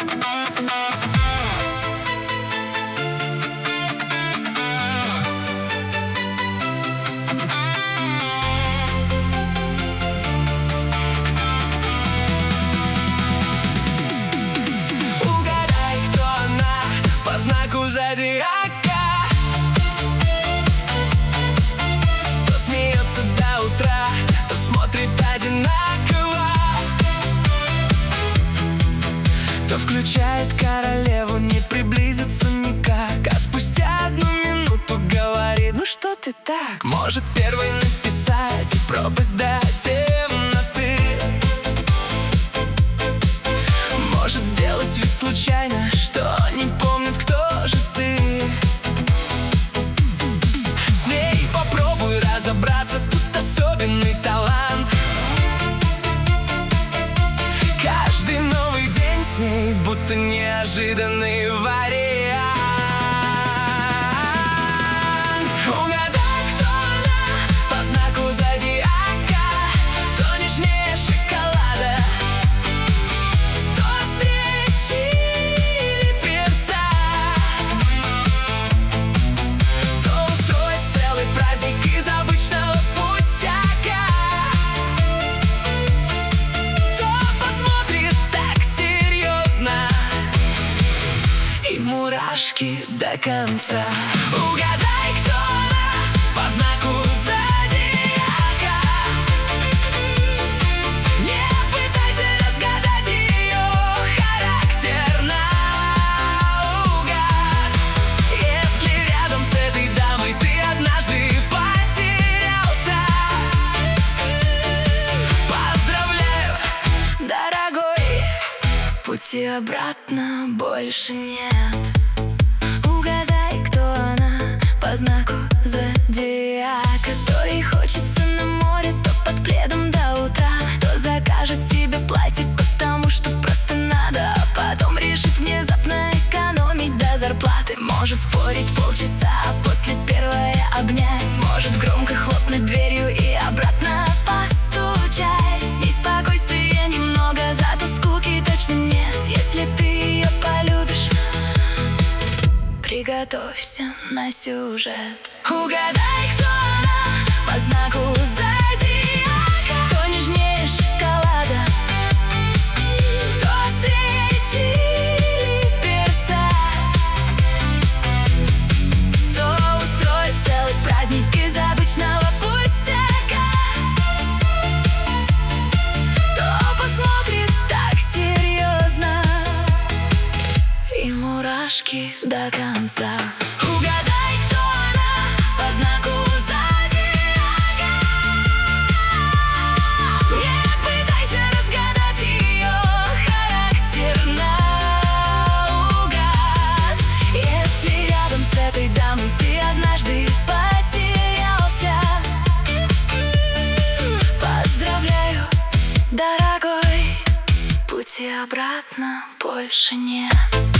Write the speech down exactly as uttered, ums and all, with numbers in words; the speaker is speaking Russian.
Угадай, кто она по знаку зодиака. То смеется до утра, то смотрит одинаково, то включает королеву, не приблизится никак, а спустя одну минуту говорит: ну что ты так? Может первой написать и пропасть до темноты. Может сделать вид случайно, что не помнит, кто же ты. С ней попробуй разобраться, тут особенный талант. Каждый новый день с ней будто неожиданный вариант. Угадай, кто она по знаку зодиака. То нежнее шоколада, то острее чили перца, то устроит целый праздник из обычного пустяка, то посмотрит так серьезно и мурашки до конца. Угадай, кто она по знаку зодиака. Не пытайся разгадать ее характер наугад. Если рядом с этой дамой ты однажды потерялся, поздравляю, дорогой, пути обратно больше нет. Угадай, кто она по знаку зодиака. То ей хочется на море, то под пледом до утра, то закажет себе платье, потому что просто надо, а потом решит внезапно экономить до зарплаты. Может спорить полчаса, а после первое обнять. Может громко хлопнуть дверью и обратно постучать. С ней спокойствия немного, зато скуки точно нет. Если ты ее полюбишь, приготовься на сюжет. Угадай, кто она по знаку зодиака. То нежнее шоколада, то острее чили перца, то устроит целый праздник из обычного пустяка, то посмотрит так серьезно и мурашки до конца. Угадай, кто она по знаку зодиака. Не пытайся разгадать ее характер наугад. Если рядом с этой дамой ты однажды потерялся, поздравляю, дорогой, пути обратно больше нет.